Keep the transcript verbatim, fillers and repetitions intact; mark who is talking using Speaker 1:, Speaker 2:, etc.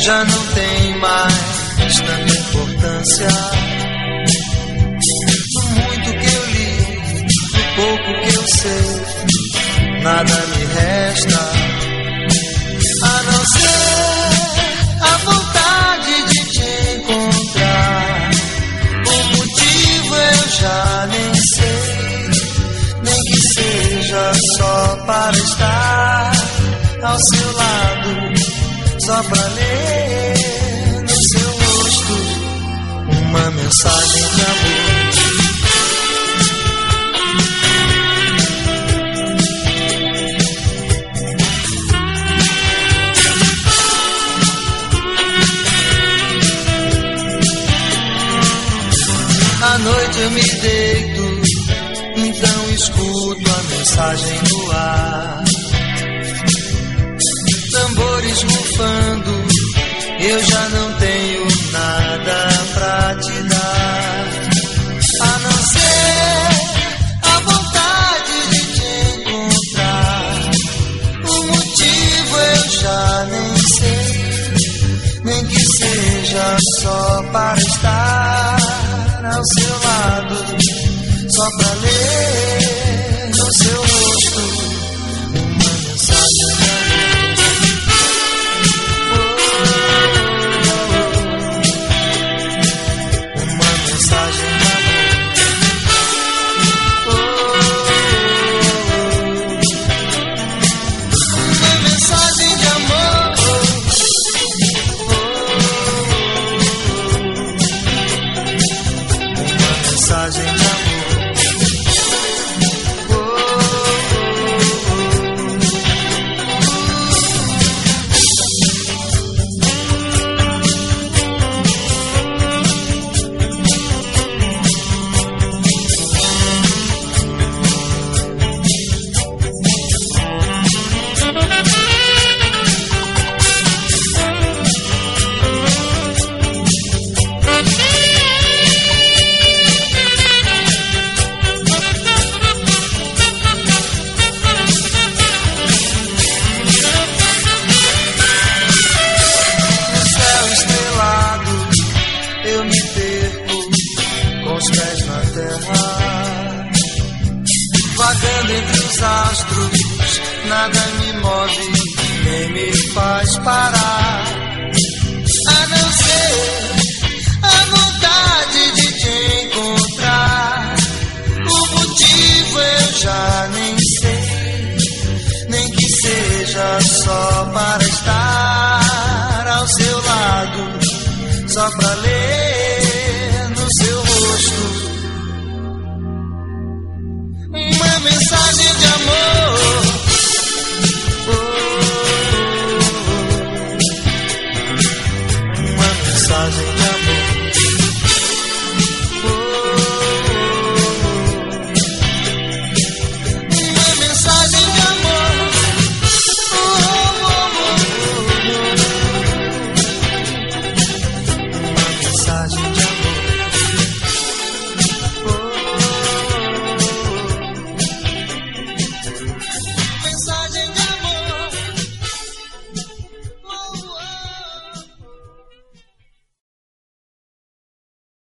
Speaker 1: já não tem mais tanta importância. Do muito que eu li, do pouco que eu sei, nada me resta a não ser a vontade de te encontrar. O motivo eu já nem sei, nem que seja só para estar ao seu lado, só pra ler no seu rosto uma mensagem de amor. À noite eu me deito, então escuto a mensagem no ar. Tambores rufando, eu já não tenho nada pra te dar, a não ser a vontade de te encontrar. O motivo eu já nem sei, nem que seja só para estar ao seu lado, só pra ler no seu rosto uma mensagem de amor. Nada me move, nem me faz parar, a não ser a vontade de te encontrar. O motivo eu já nem sei, nem que seja só